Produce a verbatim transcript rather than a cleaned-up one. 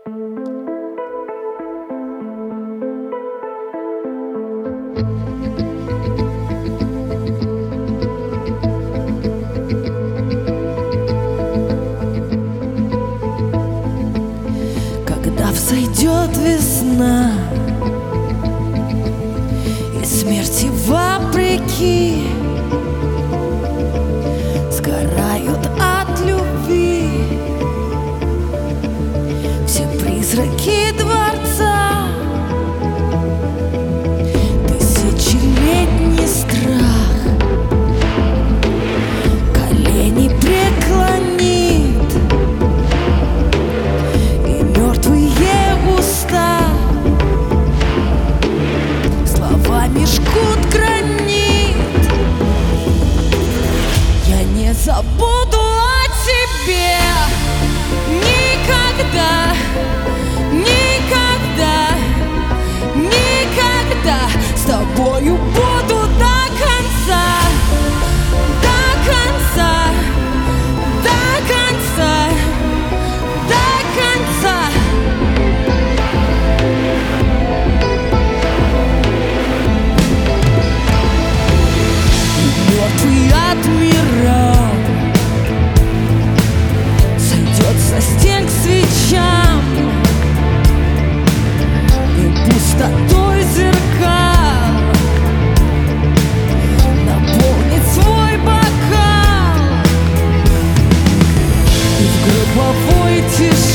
Когда взойдет весна и смерти вопреки сгорают от любви все призраки дворца, тысячелетний страх колени преклонит, и мертвые уста словами жгут гранит. Я не забуду о тебе никогда, никогда, никогда. С тобою буду до конца, до конца, до конца, до конца. И мертвый адмирал сойдет со стен к свечам, и пустотой зеркал наполнит свой бокал, и в гробовой тишине